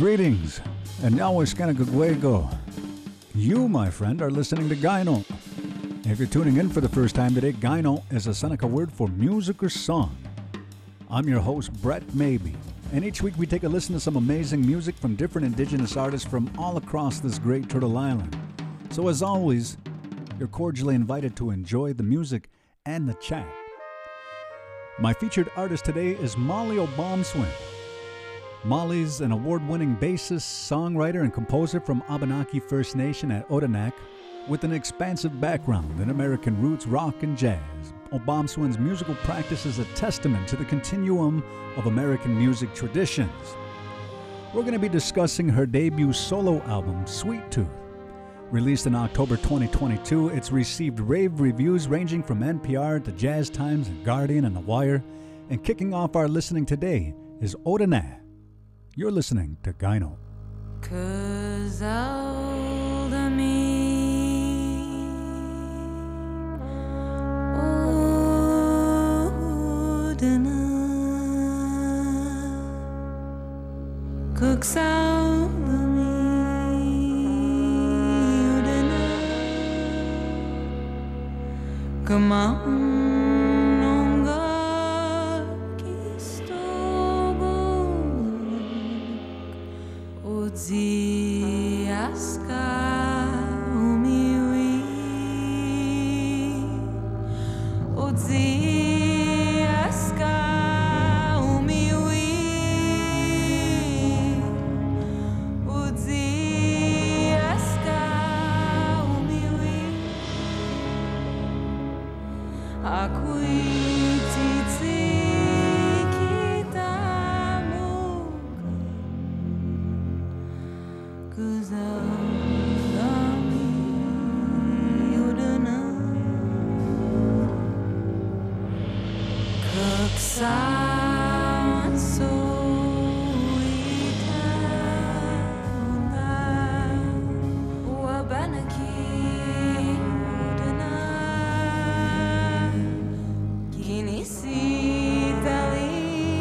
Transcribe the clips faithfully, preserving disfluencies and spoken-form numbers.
Greetings, and Nawaskanagagwego. You, my friend, are listening to Gyno. If you're tuning in for the first time today, Gyno is a Seneca word for music or song. I'm your host, Brett Maybe, and each week we take a listen to some amazing music from different indigenous artists from all across this great Turtle Island. So as always, you're cordially invited to enjoy the music and the chat. My featured artist today is Molly Obomswin. Molly's an award-winning bassist, songwriter, and composer from Abenaki First Nation at Odanak with an expansive background in American roots, rock, and jazz. Obomswin's musical practice is a testament to the continuum of American music traditions. We're going to be discussing her debut solo album, Sweet Tooth. Released in October twenty twenty-two, it's received rave reviews ranging from N P R to Jazz Times and Guardian and The Wire. And kicking off our listening today is Odanak. You're listening to Gyno. Cause all the me Odanak cooks all the me Odanak come on. Ziaska umiwi Odziaska umiwi Odziaska umiwi Akuititi Cause all of me Odanak cook sound so Wabanaki Odanak Kinisi Dali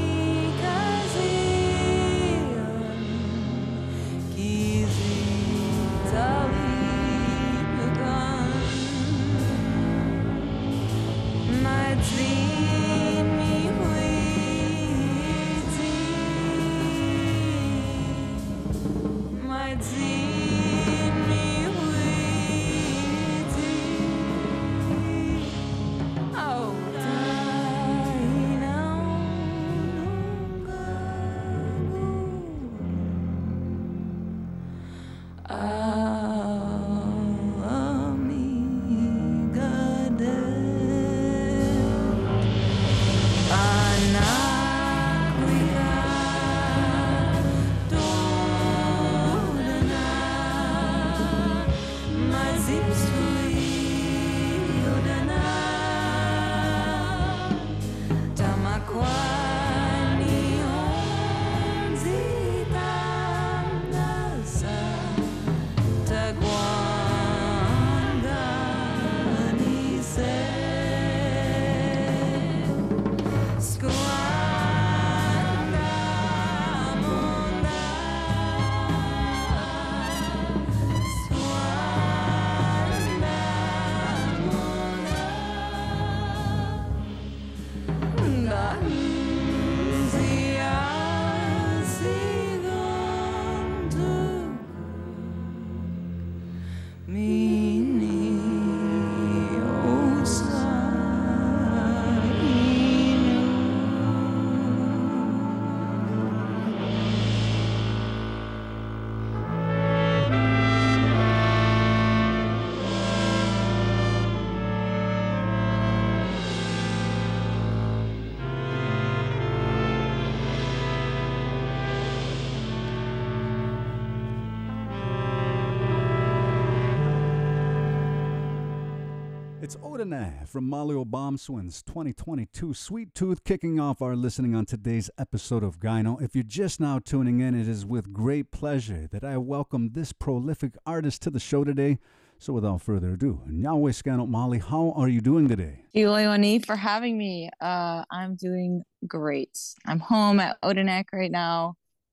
It's Odanak from Molly Obomswin's twenty twenty-two Sweet Tooth, kicking off our listening on today's episode of Gyno. If you're just now tuning in, it is with great pleasure that I welcome this prolific artist to the show today. So without further ado, Nyaweskanot Molly, how are you doing today? Thank you, Leonie, for having me. Uh, I'm doing great. I'm home at Odanak right now,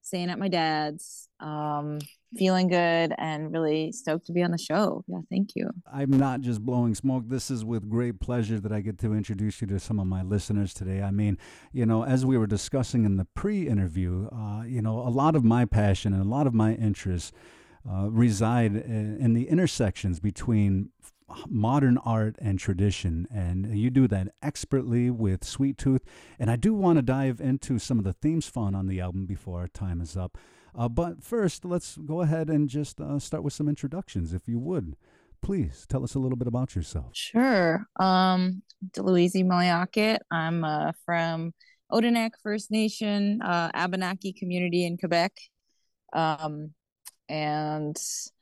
staying at my dad's, um, feeling good and really stoked to be on the show. Yeah, thank you. I'm not just blowing smoke. This is with great pleasure that I get to introduce you to some of my listeners today. I mean, you know, as we were discussing in the pre-interview, uh, you know, a lot of my passion and a lot of my interests uh, reside in, in the intersections between modern art and tradition, and you do that expertly with Sweet Tooth. And I do want to dive into some of the themes found on the album before our time is up. Uh, but first, let's go ahead and just uh, start with some introductions, if you would. Please tell us a little bit about yourself. Sure. Um, Delouise Maliaket. I'm uh, from Odanak First Nation, uh, Abenaki community in Quebec. Um, and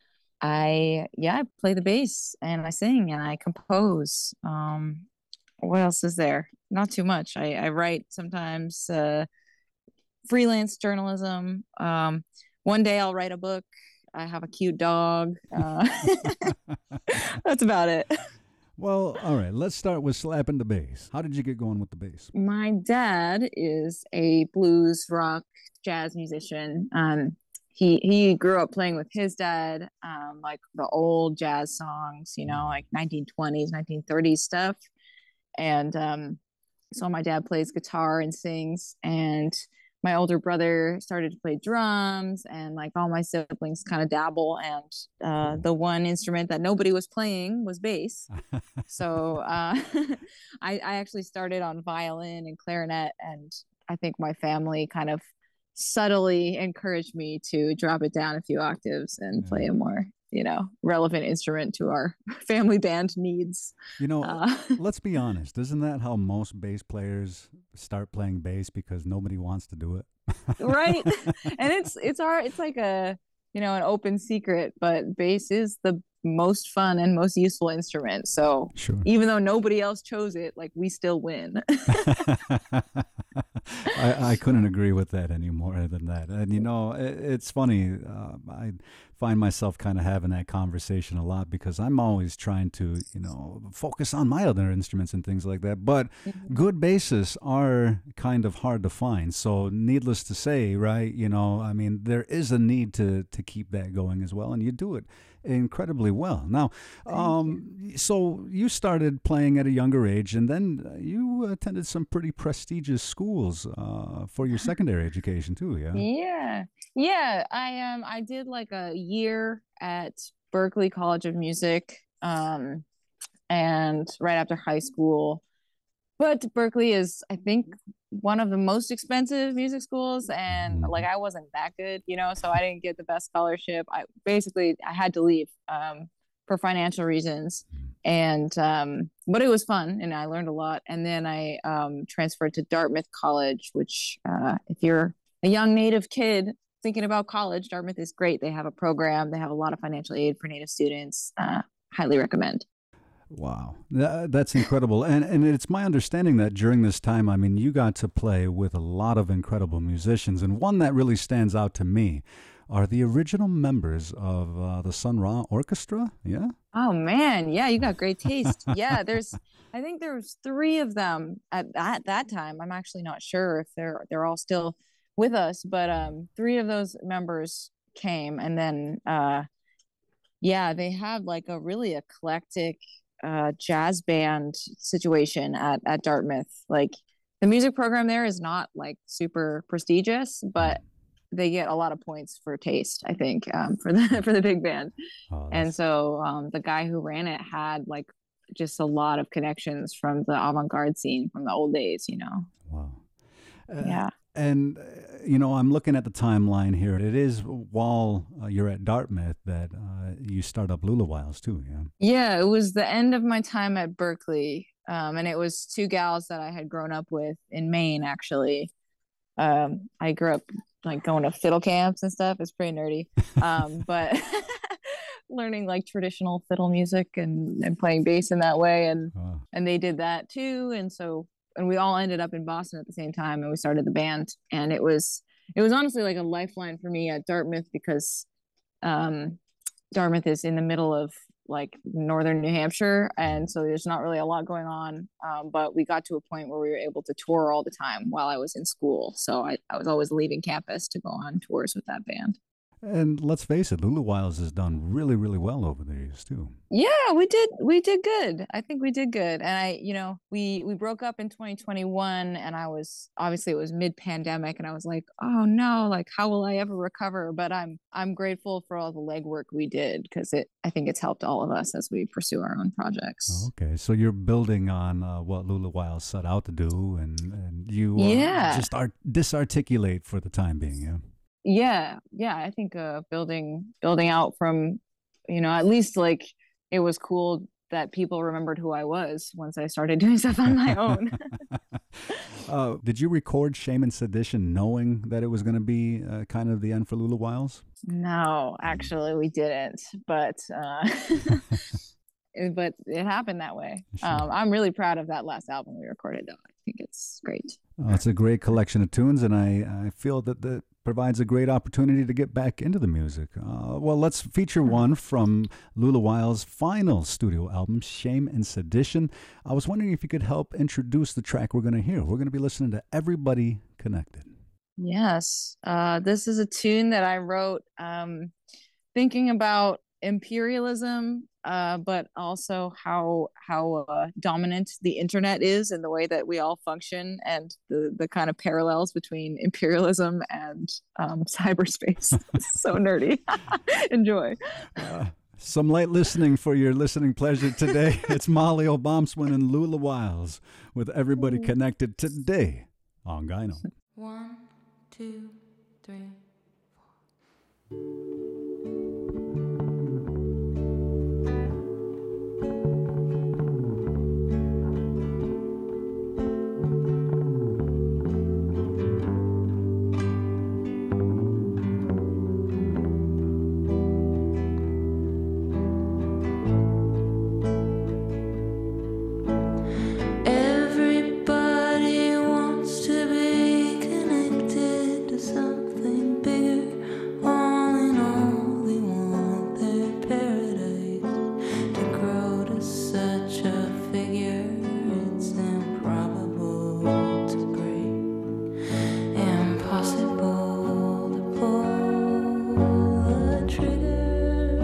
I, yeah, I play the bass and I sing and I compose. Um, what else is there? Not too much. I, I write sometimes, uh, freelance journalism. Um, one day I'll write a book. I have a cute dog. Uh, that's about it. Well, all right, let's start with slapping the bass. How did you get going with the bass? My dad is a blues, rock, jazz musician. Um, he he grew up playing with his dad, um, like the old jazz songs, you know, like nineteen twenties, nineteen thirties stuff. And um, so my dad plays guitar and sings, and my older brother started to play drums, and like all my siblings kind of dabble. And uh, the one instrument that nobody was playing was bass. So uh, I, I actually started on violin and clarinet, and I think my family kind of subtly encouraged me to drop it down a few octaves and yeah. play a more, you know, relevant instrument to our family band needs. You know, uh, let's be honest. Isn't that how most bass players start playing bass, because nobody wants to do it? Right. And it's, it's our, it's like a, you know, an open secret, but bass is the most fun and most useful instrument. So sure. Even though nobody else chose it, like we still win. I, I couldn't agree with that any more than that. And, you know, it, it's funny. Uh, I find myself kind of having that conversation a lot because I'm always trying to, you know, focus on my other instruments and things like that. But mm-hmm. good bassists are kind of hard to find. So needless to say, right, you know, I mean, there is a need to, to keep that going as well. And you do it incredibly well. Now, um, you. so you started playing at a younger age, and then you attended some pretty prestigious schools uh, for your secondary education too. Yeah. Yeah, yeah. I um I did like a year at Berklee College of Music, um, and right after high school. But Berklee is, I think, one of the most expensive music schools, and like I wasn't that good, you know, so I didn't get the best scholarship. I basically I had to leave um, for financial reasons, and um, but it was fun and I learned a lot. And then I um, transferred to Dartmouth College, which uh, if you're a young Native kid thinking about college, Dartmouth is great. They have a program. They have a lot of financial aid for Native students. Uh, highly recommend. Wow, that, that's incredible. And and it's my understanding that during this time, I mean, you got to play with a lot of incredible musicians. And one that really stands out to me are the original members of uh, the Sun Ra Orchestra. Yeah. Oh, man. Yeah, you got great taste. Yeah, there's, I think there's three of them at, at that time. I'm actually not sure if they're they're all still with us, but um, three of those members came. And then, uh, yeah, they have like a really eclectic uh jazz band situation at at Dartmouth. Like the music program there is not like super prestigious, but they get a lot of points for taste, I think, um for the for the big band. Oh, and so um the guy who ran it had like just a lot of connections from the avant-garde scene from the old days, you know. Wow. Uh, yeah. And, uh, you know, I'm looking at the timeline here. It is while uh, you're at Dartmouth that uh, you start up Lula Wiles too, yeah? Yeah, it was the end of my time at Berklee. Um, and it was two gals that I had grown up with in Maine, actually. Um, I grew up like going to fiddle camps and stuff. It's pretty nerdy. Um, but learning like traditional fiddle music and, and playing bass in that way. And, oh. and they did that too. And so and we all ended up in Boston at the same time, and we started the band. And it was it was honestly like a lifeline for me at Dartmouth, because um, Dartmouth is in the middle of like northern New Hampshire, and so there's not really a lot going on. Um, but we got to a point where we were able to tour all the time while I was in school. So I, I was always leaving campus to go on tours with that band. And let's face it, Lulu Wiles has done really, really well over the years too. Yeah, we did. We did good. I think we did good. And I, you know, we we broke up in twenty twenty-one, and I was obviously it was mid-pandemic, and I was like, oh no, like how will I ever recover? But I'm I'm grateful for all the legwork we did, because it I think it's helped all of us as we pursue our own projects. Okay, so you're building on uh, what Lulu Wiles set out to do, and and you uh, Yeah. just art- disarticulate for the time being. Yeah. Yeah, yeah. I think uh, building building out from, you know, at least like it was cool that people remembered who I was once I started doing stuff on my own. uh, did you record Shame and Sedition knowing that it was going to be uh, kind of the end for Lulu Wiles? No, actually, we didn't. But uh, it- but it happened that way. Sure. Um, I'm really proud of that last album we recorded, though. I think it's great. Uh, it's a great collection of tunes, and I, I feel that that provides a great opportunity to get back into the music. Uh, well, let's feature one from Lulu Wiles' final studio album, Shame and Sedition. I was wondering if you could help introduce the track we're going to hear. We're going to be listening to Everybody Connected. Yes, uh, this is a tune that I wrote um, thinking about imperialism, uh, but also how how uh, dominant the internet is in the way that we all function, and the the kind of parallels between imperialism and um, cyberspace. It's so nerdy. Enjoy. Uh, some light listening for your listening pleasure today. It's Molly Obomswin and Lulu Wiles with Everybody Connected today on Gyno. One, two, three. Everybody wants to be connected to something bigger. All in all, they want their paradise to grow to such a figure. It's improbable to break, impossible to pull the trigger.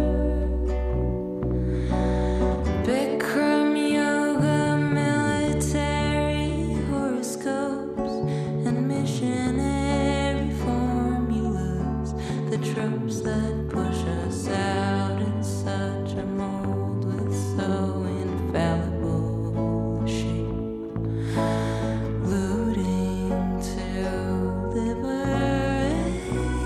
Bikram yoga, military horoscopes, and missionary formulas. The tropes that push us out in such a mold with so infallible a shape. Looting to liberate.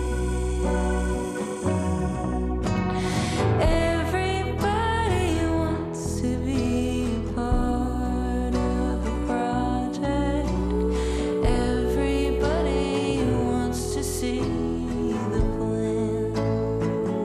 Everybody wants to be a part of a project. Everybody wants to see the plan.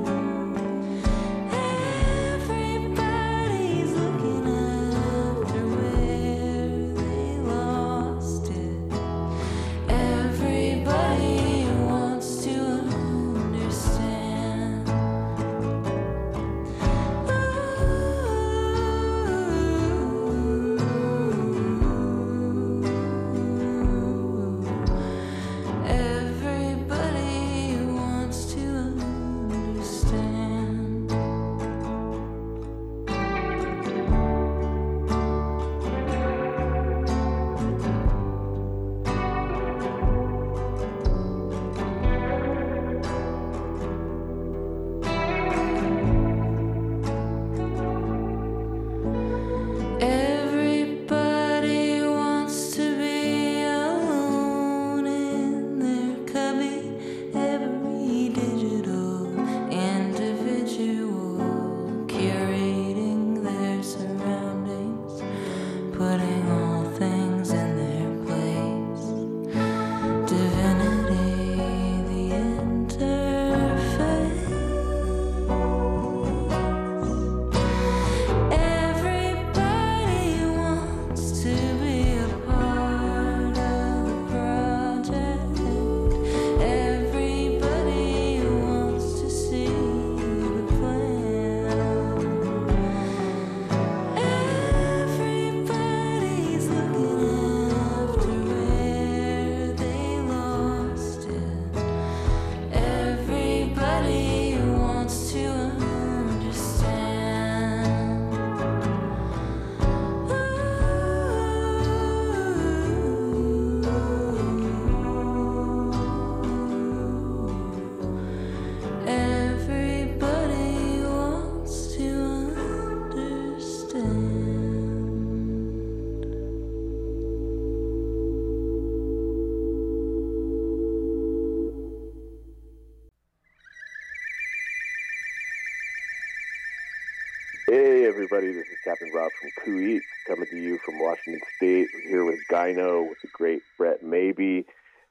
Hey everybody, this is Captain Rob from Coo Eats, coming to you from Washington State. We're here with Gyno, with the great Brett Maybe.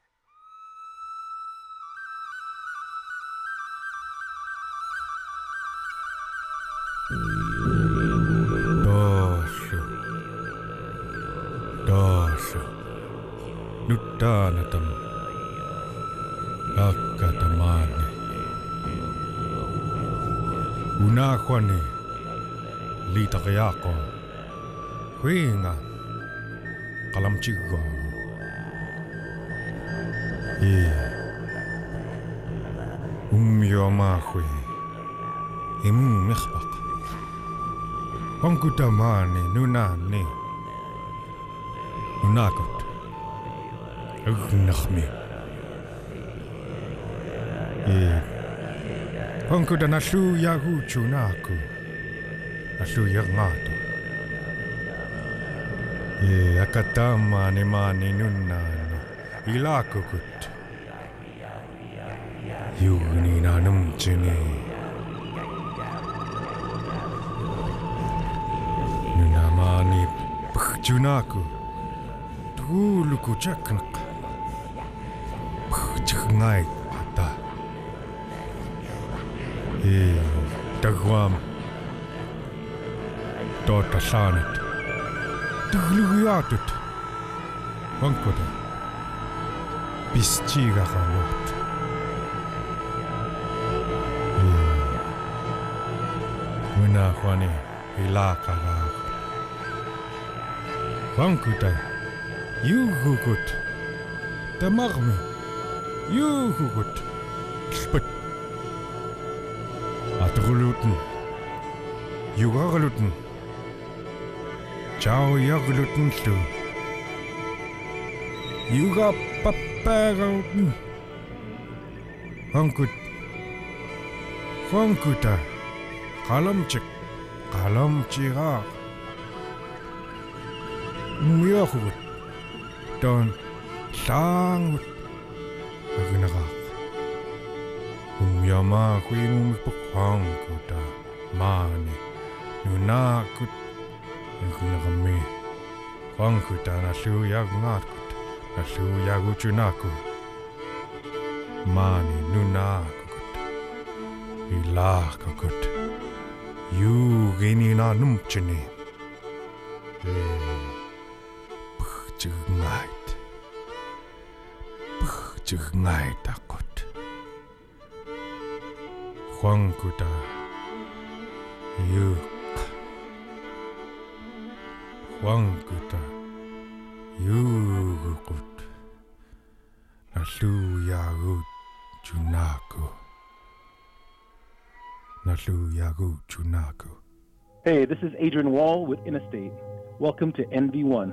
Doshu, doshu, nuttanatam, lakkatamani, unakwani, litakayako, huinga, kalamchigo, e, umyomahui, imu mikhbak. Onkutamani nunani nunakot ugnachmi e onkuta nashu yagu chunaku nashu yangato e akatamani mani nunani ilakukut yugni nanum chini Nunamani Pchunaku Tuluku Chaknak Pchnai Ata E Tagwam Tota Sanet Tuluatut Wankoda Pischiga Hamot E Munahwani Ilakara Wankuta, Yuhugut, Tamarmi, Yuhugut, Spit, Atruluten, Yugarluten, Ciao Yagluten Stu, Yuga Paparuten, Wankut, Wankuta, Kalamchik, Kalamchirar. Muyahut, Don Sangut, Agnagak, Umyama, Queen Pukwankuta, Mani, Nunakut, Agnagami, Wankuta, Nasu Yagnakut, Nasu Yaguchunaku, Mani, Nunakut, Ilakakut, You Ginina Numchini. Pchugnight Pchugnight akot Huankuta Yuk Huankuta Yugukut Nasu Yagut Chunaku Nasu Yagut Chunaku. Hey, this is Adrian Wall with Interstate. Welcome to N V one.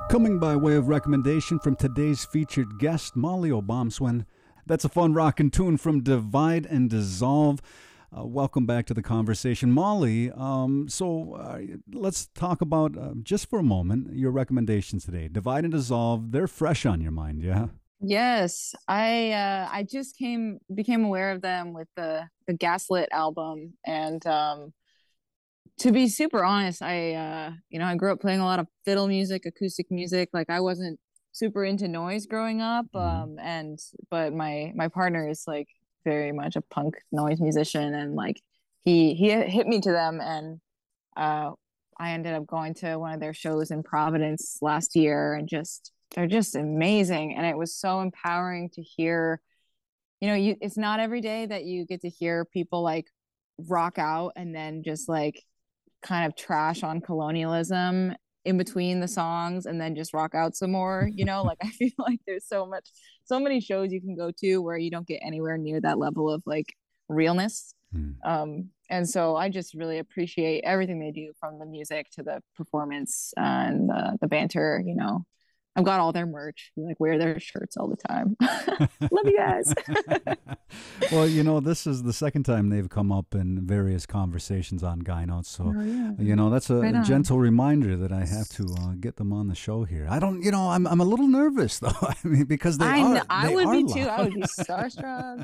Coming by way of recommendation from today's featured guest, Molly Obomswen. That's a fun rockin' tune from Divide and Dissolve. Uh, welcome back to the conversation. Molly, um, so uh, let's talk about, uh, just for a moment, your recommendations today. Divide and Dissolve, they're fresh on your mind, yeah? Yes, I uh, I just came became aware of them with the the Gaslit album, and um, to be super honest, I uh, you know I grew up playing a lot of fiddle music, acoustic music. Like I wasn't super into noise growing up, um, and but my my partner is like very much a punk noise musician, and like he he hit me to them, and uh, I ended up going to one of their shows in Providence last year, and just they're just amazing, and it was so empowering to hear. You know, you it's not every day that you get to hear people like rock out and then just like kind of trash on colonialism in between the songs and then just rock out some more, you know. Like I feel like there's so much so many shows you can go to where you don't get anywhere near that level of like realness. Mm. Um and so I just really appreciate everything they do, from the music to the performance and the, the banter, you know. I've got all their merch. We like wear their shirts all the time. Love you guys. Well, you know, this is the second time they've come up in various conversations on Guy Notes. So, oh, yeah. you know, that's a right gentle reminder that I have to uh, get them on the show here. I don't, you know, I'm I'm a little nervous though. I mean, because they I are. Know, I they would are be loud. too. I would be starstruck.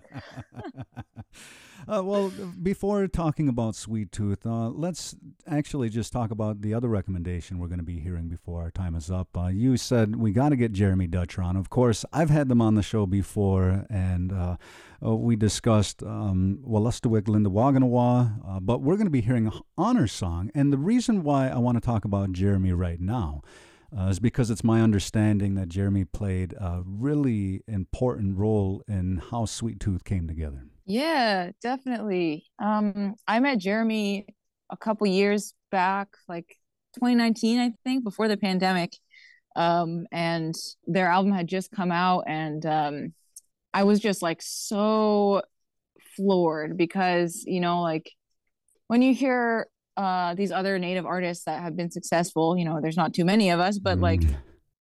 Uh, well, before talking about Sweet Tooth, uh, let's actually just talk about the other recommendation we're going to be hearing before our time is up. Uh, you said we got to get Jeremy Dutcher on. Of course, I've had them on the show before, and uh, uh, we discussed um, Wolastoqiyik Linda Waganawa, uh, but we're going to be hearing an honor song. And the reason why I want to talk about Jeremy right now Uh, is because it's my understanding that Jeremy played a really important role in how Sweet Tooth came together. Yeah, definitely. Um, I met Jeremy a couple years back, like twenty nineteen, I think, before the pandemic. Um, and their album had just come out, and um, I was just like so floored because, you know, like when you hear uh these other Native artists that have been successful, you know, there's not too many of us, but like Mm.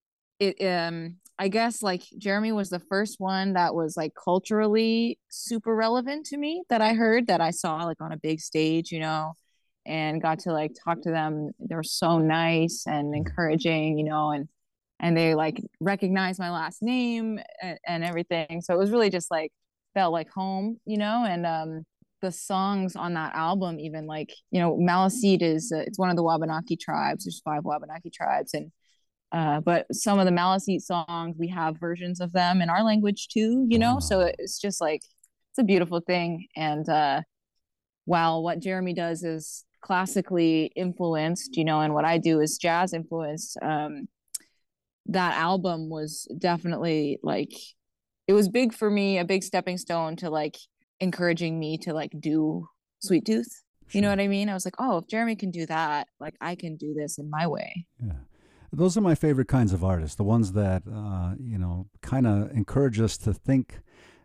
it um I guess like Jeremy was the first one that was like culturally super relevant to me, that I heard, that I saw like on a big stage, you know, and got to like talk to them. They were so nice and encouraging, you know, and and they like recognized my last name and, and everything. So it was really just like felt like home, you know. And um the songs on that album, even like, you know, Maliseet is uh, it's one of the Wabanaki tribes. There's five Wabanaki tribes, and uh but some of the Maliseet songs, we have versions of them in our language too, you know. Oh. So it's just like it's a beautiful thing. And uh while what Jeremy does is classically influenced, you know, and what I do is jazz influenced, um that album was definitely like, it was big for me, a big stepping stone to like encouraging me to like do Sweet Tooth. You know what I mean? I was like, oh, if Jeremy can do that, like I can do this in my way. Yeah. Those are my favorite kinds of artists, the ones that, uh, you know, kind of encourage us to think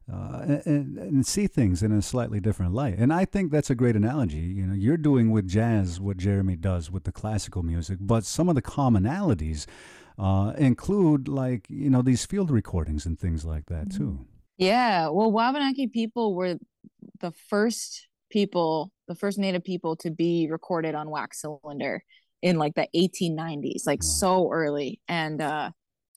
uh, and, and see things in a slightly different light. And I think that's a great analogy. You know, you're doing with jazz what Jeremy does with the classical music, but some of the commonalities uh, include like, you know, these field recordings and things like that too. Yeah, well, Wabanaki people were the first people, the first Native people to be recorded on wax cylinder in like the eighteen nineties, like wow. so early. And uh,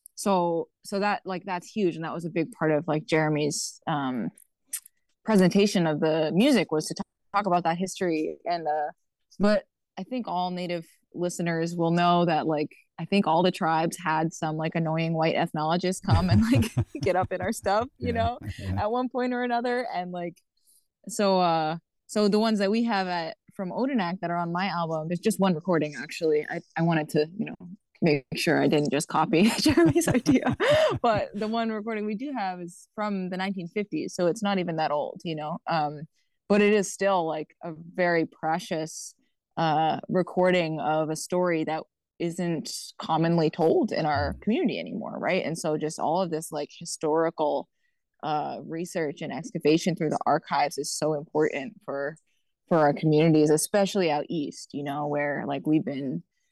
so, so that like that's huge, and that was a big part of like Jeremy's um, presentation of the music, was to talk, talk about that history. And uh, but I think all Native listeners will know that like I think all the tribes had some like annoying white ethnologist come and like get up in our stuff, you yeah, know, yeah. at one point or another. And like, so, uh, so the ones that we have at from Odanak that are on my album, there's just one recording actually. I, I wanted to, you know, make sure I didn't just copy Jeremy's idea, but the one recording we do have is from the nineteen fifties. So it's not even that old, you know, um, but it is still like a very precious uh, recording of a story that isn't commonly told in our community anymore, right? And so just all of this like historical uh, research and excavation through the archives is so important for for our communities, especially out east, you know, where like we've been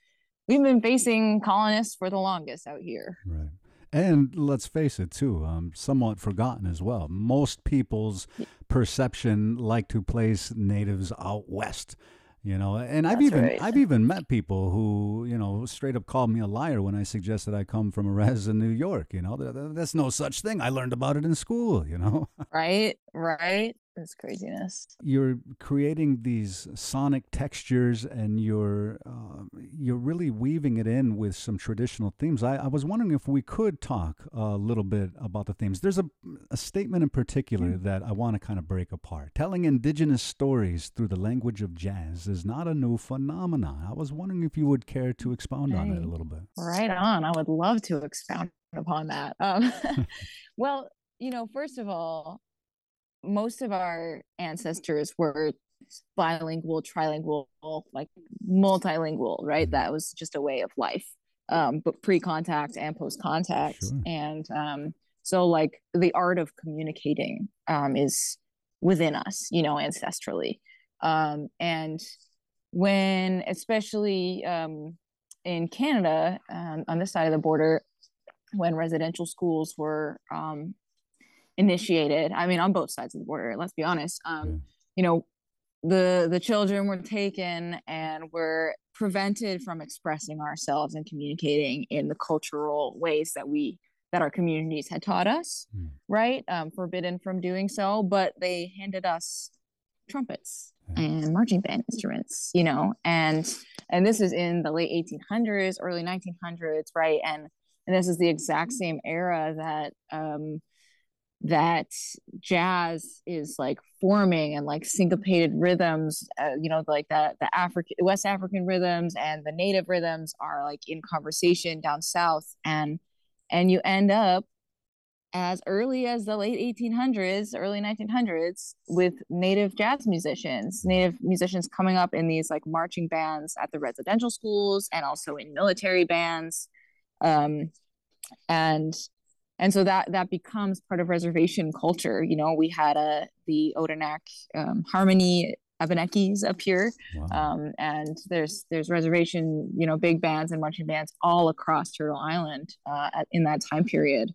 we've been facing colonists for the longest out here. Right. And let's face it, too, um, somewhat forgotten as well. Most people's perception like to place natives out west, you know. And I've That's even right. I've even met people who, you know, straight up called me a liar when I suggested I come from a res in New York. You know, There- there- there's no such thing. I learned about it in school. You know. Right, right. It's craziness. You're creating these sonic textures, and you're uh, you're really weaving it in with some traditional themes. I, I was wondering if we could talk a little bit about the themes. There's a, a statement in particular that I want to kind of break apart. Telling indigenous stories through the language of jazz is not a new phenomenon. I was wondering if you would care to expound on it a Right. little bit. Right on. I would love to expound upon that. Um, well, you know, first of all, most of our ancestors were bilingual, trilingual, like multilingual, right? Mhm. That was just a way of life, um, but pre-contact and post-contact. Sure. And um, so, like, the art of communicating um, is within us, you know, ancestrally. Um, and when, especially um, in Canada, um, on this side of the border, when residential schools were um, initiated, I mean, on both sides of the border, let's be honest, um, Yeah. you know, the the children were taken and were prevented from expressing ourselves and communicating in the cultural ways that we that our communities had taught us, Mm. right? Um, forbidden from doing so, but they handed us trumpets Yeah. and marching band instruments, you know, and and this is in the late eighteen hundreds, early nineteen hundreds, right? And and this is the exact same era that um, that jazz is like forming, and like syncopated rhythms, uh, you know, like that the African West African rhythms and the native rhythms are like in conversation down south, and and you end up as early as the late eighteen hundreds, early nineteen hundreds, with native jazz musicians, native musicians coming up in these like marching bands at the residential schools and also in military bands. Um, and and so that that becomes part of reservation culture. You know, we had a the Odanak um, Harmony Abenakis up here, Wow. um, and there's there's reservation, you know, big bands and marching bands all across Turtle Island uh, at, in that time period.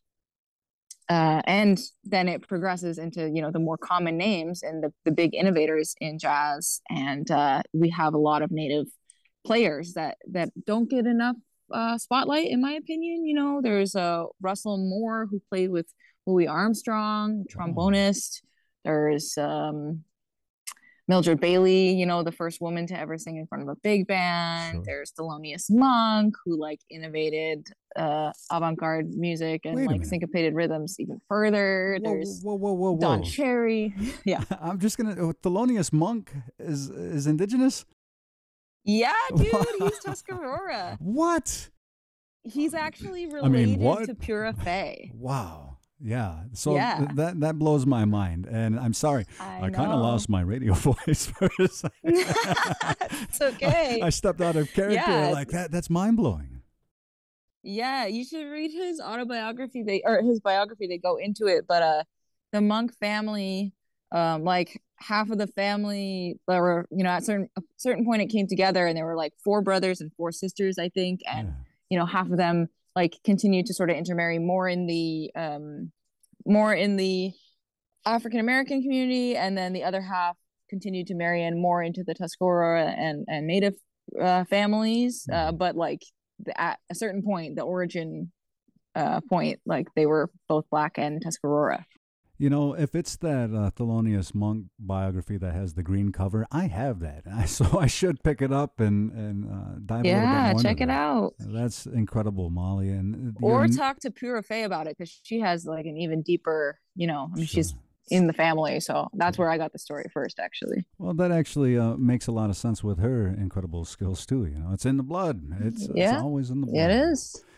Uh, and then it progresses into, you know, the more common names and the, the big innovators in jazz. And uh, we have a lot of native players that that don't get enough uh, spotlight, in my opinion. You know, there's uh, Russell Moore, who played with Louis Armstrong, trombonist. There's um, Mildred Bailey, you know, the first woman to ever sing in front of a big band. Sure. There's Thelonious Monk, who like innovated uh, avant-garde music and Wait a like minute. syncopated rhythms even further. Whoa, There's whoa, whoa, whoa, whoa. Don Cherry. Yeah. I'm just gonna. oh, Thelonious Monk is is indigenous. Yeah, dude, he's Tuscarora. What? He's actually I related mean, what? to Pura Fey. Wow. Yeah. So Yeah. th- that that blows my mind, and I'm sorry. I, I, kind of know. lost my radio voice for a second. It's okay. I stepped out of character Yeah. like that. That's mind blowing. Yeah, you should read his autobiography. They or his biography. They go into it, but uh, the Monk family, um, like half of the family, there were, you know, at certain a certain point it came together, and there were like four brothers and four sisters, I think, and Yeah. you know, half of them like continued to sort of intermarry more in the um, more in the African American community, and then the other half continued to marry in more into the Tuscarora and and Native uh, families. Uh, Mhm. but like the, at a certain point, the origin uh, point, like they were both Black and Tuscarora. You know, if it's that uh, Thelonious Monk biography that has the green cover, I have that. I, so I should pick it up and, and uh, dive a little bit Yeah, more check into it that. out. That's incredible, Molly. And uh, Or you're n- talk to Pura Fey about it, because she has like an even deeper, you know, I mean, she's Sure. in the family. So that's where I got the story first, actually. Well, that actually uh, makes a lot of sense with her incredible skills too. You know, it's in the blood. It's, Yeah. it's always in the blood. It is.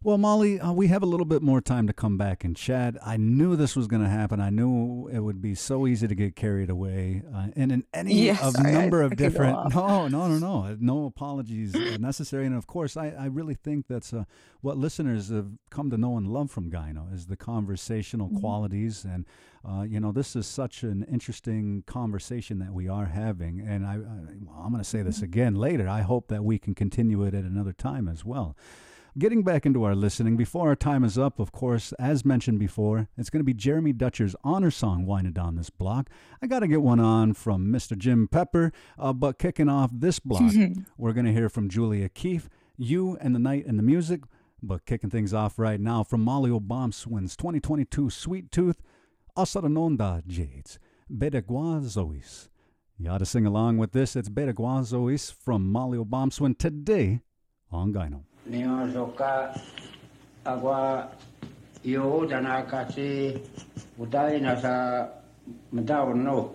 Well, Molly, uh, we have a little bit more time to come back and chat. I knew this was going to happen. I knew it would be so easy to get carried away. Uh, and in any Yeah, of sorry, number I- of I could go different, off. no, no, no, no, no apologies are necessary. And of course, I, I really think that's uh, what listeners have come to know and love from Gyno is the conversational Mm-hmm. qualities. And, uh, you know, this is such an interesting conversation that we are having. And I, I, well, I'm going to say this Mm-hmm. again later. I hope that we can continue it at another time as well. Getting back into our listening, before our time is up, of course, as mentioned before, it's going to be Jeremy Dutcher's honor song winding down this block. I got to get one on from Mister Jim Pepper, uh, but kicking off this block, we're going to hear from Julia Keefe, You and the Night and the Music, but kicking things off right now from Molly O'Bombswin's twenty twenty-two Sweet Tooth, Asaranonda Jades, Bedegwa Zois. You ought to sing along with this. It's Bedegwa Zois from Molly O'Bombswin today on Gyno. Neo soka agua yo dana kasi udai nasa mdaw no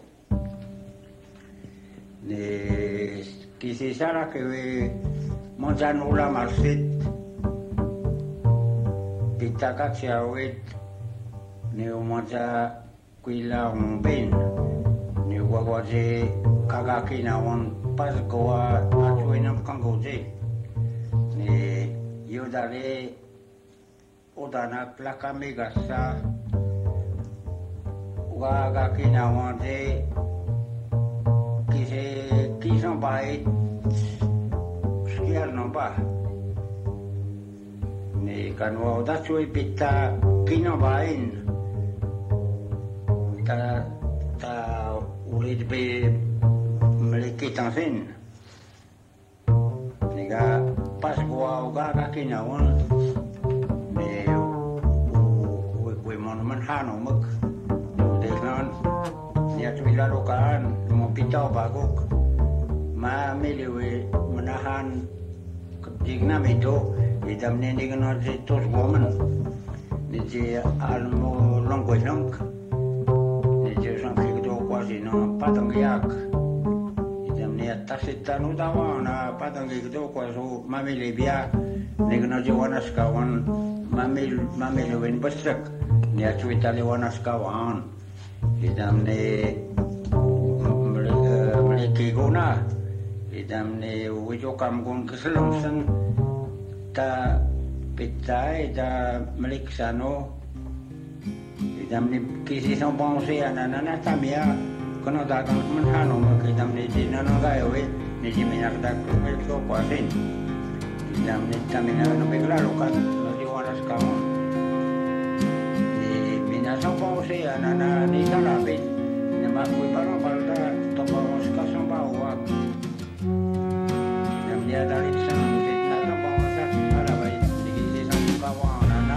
ne kisi sara ke monjan ula marsit pitaka chiawit ne monja kuila umbin ne wagwaje kagaki na won pas goa atuinam kangoje ne yodare odana plaka megasa waga kina wande kise kison bai skier no ba ne kanwa da chui pita kino bain ta ta ulit be melikitan sin nega pas gua uga kaki nawan ne we we mon man hano mak de nan ya tu bila lokan mo pitau baguk ma melewe menahan digna medo idam ne digna je tos woman ne je almo longo long ne je san kido quasi no patang yak tasitanu tawana patangi kido kwaso mami lebia negno jonas kawan mami mami lewen besek ni acu itali wanas kawan idam ne meleki guna idam ne wijo kam gun keselumsen ta pitai da meliksano idam ne kisi sombongse anana tamia kono dagang menhano makidam ni dinano gawe ni jimenak dak rumel so kwasin idam ni tamina no beglaro kan no diwanas kamu ni minasa po se anana ni kalabin ni makui paro balda to pamos kasong bawa idam ni adalit sa kitna to pamos ala bai ni kisi sa bawa anana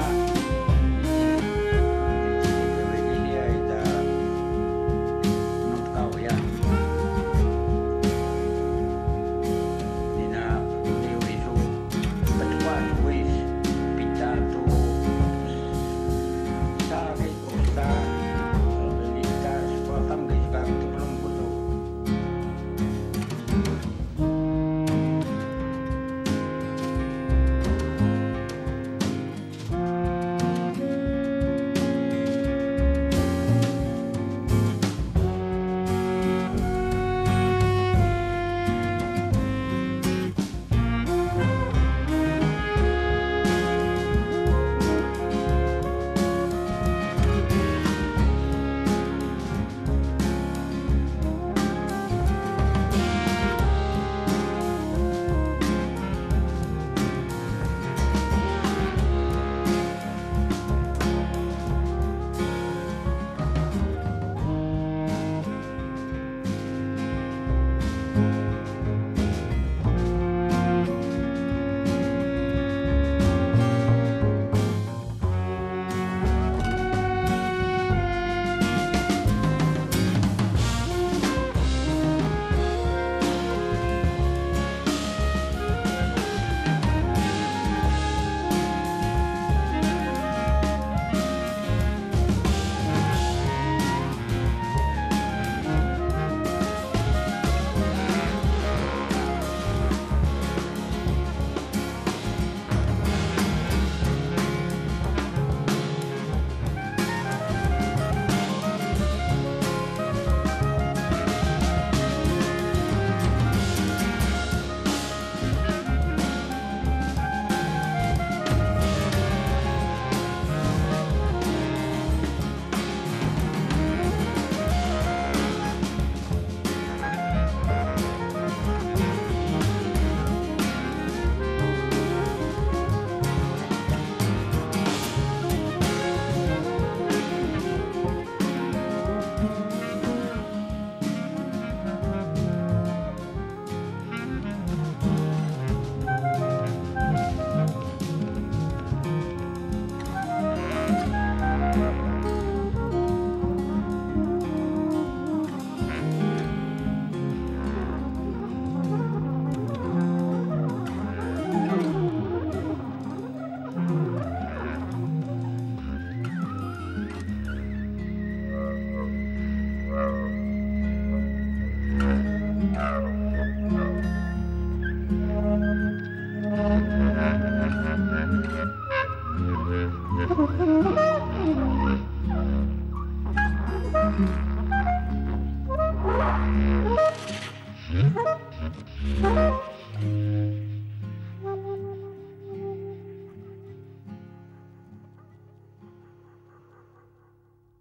Thank you.